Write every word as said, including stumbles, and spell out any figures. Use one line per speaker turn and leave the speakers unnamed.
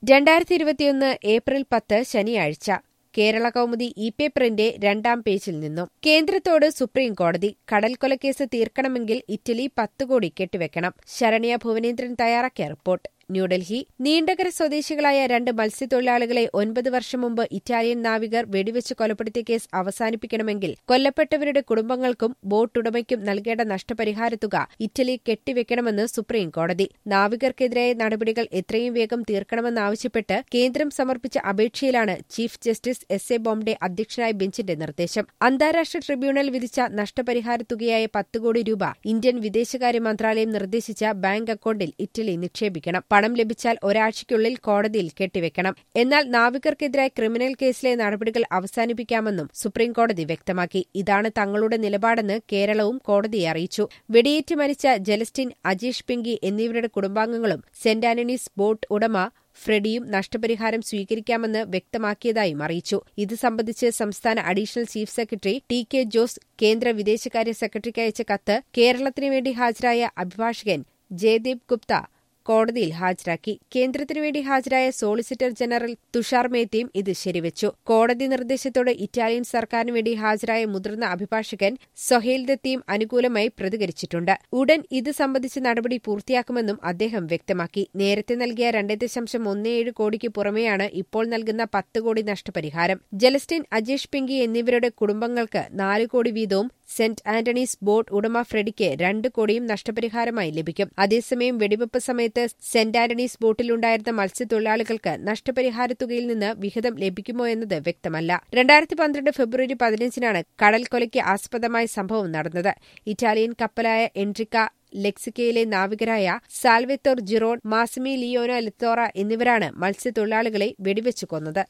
രണ്ടായിരത്തി ഇരുപത്തിയൊന്ന് ഏപ്രിൽ പത്ത് ശനിയാഴ്ച കേരള കൗമുദി ഇ പേപ്പറിന്റെ രണ്ടാം പേജിൽ നിന്നും കേന്ദ്രത്തോട് സുപ്രീം കോടതി കടൽക്കൊലക്കേസ് തീർക്കണമെങ്കിൽ ഇറ്റലി പത്ത് കോടി കെട്ടിവെക്കണം. ശരണ്യ ഭുവനേന്ദ്രൻ തയ്യാറാക്കിയ റിപ്പോർട്ട്. ന്യൂഡൽഹി. നീണ്ടകര സ്വദേശികളായ രണ്ട് മത്സ്യത്തൊഴിലാളികളെ ഒൻപത് വർഷം മുമ്പ് ഇറ്റാലിയൻ നാവികർ വെടിവെച്ച് കൊലപ്പെടുത്തിയ കേസ് അവസാനിപ്പിക്കണമെങ്കിൽ കൊല്ലപ്പെട്ടവരുടെ കുടുംബങ്ങൾക്കും ബോട്ടുടമയ്ക്കും നൽകേണ്ട നഷ്ടപരിഹാരത്തുക ഇറ്റലി കെട്ടിവെക്കണമെന്ന് സുപ്രീം കോടതി. നാവികർക്കെതിരായ നടപടികൾ എത്രയും വേഗം തീർക്കണമെന്നാവശ്യപ്പെട്ട് കേന്ദ്രം സമർപ്പിച്ച അപേക്ഷയിലാണ് chief justice S A Bobde അധ്യക്ഷനായ ബെഞ്ചിന്റെ നിർദ്ദേശം. അന്താരാഷ്ട്ര ട്രിബ്യൂണൽ വിധിച്ച നഷ്ടപരിഹാരത്തുകയായ പത്ത് കോടി രൂപ ഇന്ത്യൻ വിദേശകാര്യ മന്ത്രാലയം നിർദ്ദേശിച്ച ബാങ്ക് അക്കൌണ്ടിൽ ഇറ്റലി നിക്ഷേപിക്കണം. പണം ലഭിച്ചാൽ ഒരാഴ്ചയ്ക്കുള്ളിൽ കോടതിയിൽ കെട്ടിവെക്കണം. എന്നാൽ നാവികർക്കെതിരായ ക്രിമിനൽ കേസിലെ നടപടികൾ അവസാനിപ്പിക്കാമെന്നും സുപ്രീംകോടതി വ്യക്തമാക്കി. ഇതാണ് തങ്ങളുടെ നിലപാടെന്ന് കേരളവും കോടതിയെ അറിയിച്ചു. വെടിയേറ്റ് മരിച്ച ജലസ്റ്റിൻ, അജീഷ് പിങ്കി എന്നിവരുടെ കുടുംബാംഗങ്ങളും സെന്റ് ആന്റണീസ് ബോട്ട് ഉടമ ഫ്രെഡിയും നഷ്ടപരിഹാരം സ്വീകരിക്കാമെന്ന് വ്യക്തമാക്കിയതായും അറിയിച്ചു. ഇത് സംബന്ധിച്ച് സംസ്ഥാന additional chief secretary T K Jose കേന്ദ്ര വിദേശകാര്യ സെക്രട്ടറിക്ക് അയച്ച കത്ത് കേരളത്തിനു വേണ്ടി ഹാജരായ അഭിഭാഷകൻ ജയദീപ് ഗുപ്ത കോടതിയിൽ ഹാജരാക്കി. കേന്ദ്രത്തിനുവേണ്ടി ഹാജരായ സോളിസിറ്റർ ജനറൽ തുഷാർ മേത്തയും ഇത് ശരിവച്ചു. കോടതി നിർദ്ദേശത്തോട് ഇറ്റാലിയൻ സർക്കാരിനു വേണ്ടി ഹാജരായ മുതിർന്ന അഭിഭാഷകൻ സൊഹൈൽ ദത്തിയും അനുകൂലമായി പ്രതികരിച്ചിട്ടുണ്ട്. ഉടൻ ഇത് സംബന്ധിച്ച നടപടി പൂർത്തിയാക്കുമെന്നും അദ്ദേഹം വ്യക്തമാക്കി. നേരത്തെ നൽകിയ രണ്ട് ദശാംശം ഒന്ന് ഏഴ് കോടിക്ക് പുറമെയാണ് ഇപ്പോൾ നൽകുന്ന പത്ത് കോടി നഷ്ടപരിഹാരം. ജലസ്റ്റിൻ, അജീഷ് പിങ്കി എന്നിവരുടെ കുടുംബങ്ങൾക്ക് നാല് കോടി വീതവും സെന്റ് ആന്റണീസ് ബോട്ട് ഉടമ ഫ്രെഡിക്ക് രണ്ട് കോടിയും നഷ്ടപരിഹാരമായി ലഭിക്കും. അതേസമയം വെടിവെപ്പ് സമയത്ത് സെന്റ് ആന്റണീസ് ബോട്ടിലുണ്ടായിരുന്ന മത്സ്യത്തൊഴിലാളികൾക്ക് നഷ്ടപരിഹാരത്തുകയിൽ നിന്ന് വിഹിതം ലഭിക്കുമോ എന്നത് വ്യക്തമല്ല. രണ്ടായിരത്തി പന്ത്രണ്ട് ഫെബ്രുവരി പതിനഞ്ചിനാണ് കടൽക്കൊലയ്ക്ക് ആസ്പദമായ സംഭവം നടന്നത്. ഇറ്റാലിയൻ കപ്പലായ എൻട്രിക്ക ലെക്സിക്കയിലെ നാവികരായ Salvatore Girone, Massimiliano Latorre എന്നിവരാണ് മത്സ്യത്തൊഴിലാളികളെ വെടിവെച്ചു കൊന്നത്.